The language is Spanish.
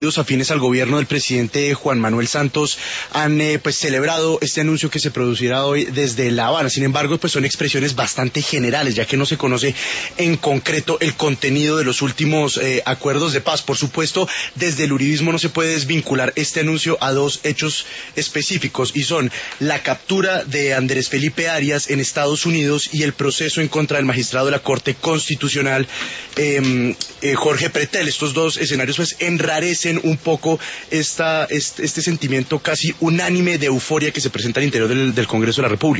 afines al gobierno del presidente Juan Manuel Santos han pues celebrado este anuncio que se producirá hoy desde La Habana. Sin embargo, pues son expresiones bastante generales, ya que no se conoce en concreto el contenido de los últimos acuerdos de paz. Por supuesto, desde el uribismo no se puede desvincular este anuncio a dos hechos específicos, y son la captura de Andrés Felipe Arias en Estados Unidos y el proceso en contra del magistrado de la Corte Constitucional Jorge Pretel. Estos dos escenarios pues enrarecen un poco este sentimiento casi unánime de euforia que se presenta al interior del Congreso de la República.